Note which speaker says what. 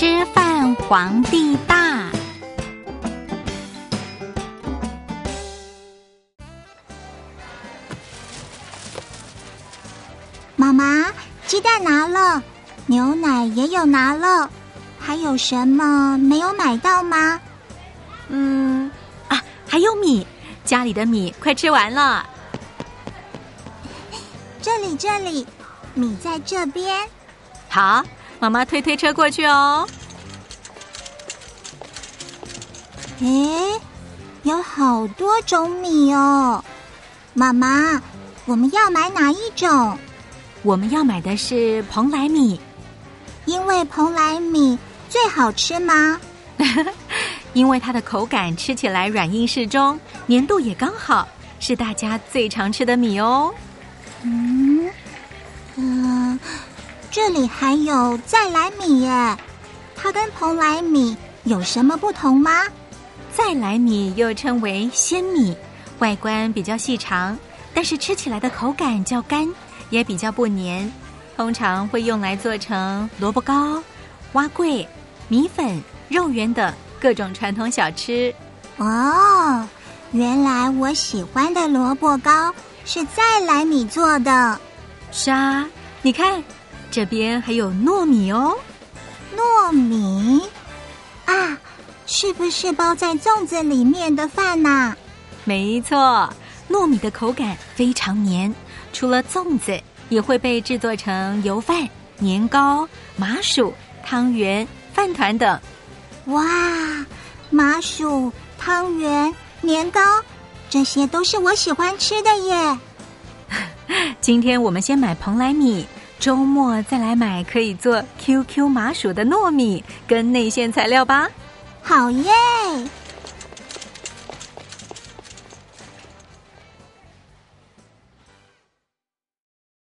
Speaker 1: 吃饭皇帝大。
Speaker 2: 妈妈，鸡蛋拿了，牛奶也有拿了，还有什么没有买到吗？
Speaker 1: 还有米，家里的米快吃完了。
Speaker 2: 这里，米在这边。
Speaker 1: 好，妈妈推车过去哦。
Speaker 2: 诶，有好多种米哦。妈妈，我们要买哪一种？
Speaker 1: 我们要买的是蓬莱米。
Speaker 2: 因为蓬莱米最好吃吗？
Speaker 1: 因为它的口感吃起来软硬适中，粘度也刚好，是大家最常吃的米哦。
Speaker 2: 这里还有再来米耶，它跟蓬莱米有什么不同吗？
Speaker 1: 再来米又称为鲜米，外观比较细长，但是吃起来的口感较干，也比较不黏，通常会用来做成萝卜糕、蛙桂、米粉、肉圆等各种传统小吃。
Speaker 2: 哦，原来我喜欢的萝卜糕是再来米做的。
Speaker 1: 是啊，你看这边还有糯米哦。
Speaker 2: 糯米啊，是不是包在粽子里面的饭啊？
Speaker 1: 没错，糯米的口感非常黏，除了粽子也会被制作成油饭、年糕、麻薯、汤圆、饭团等。
Speaker 2: 哇，麻薯、汤圆、年糕，这些都是我喜欢吃的耶。
Speaker 1: 今天我们先买蓬莱米，周末再来买可以做 QQ 麻薯的糯米跟内馅材料吧。
Speaker 2: 好耶！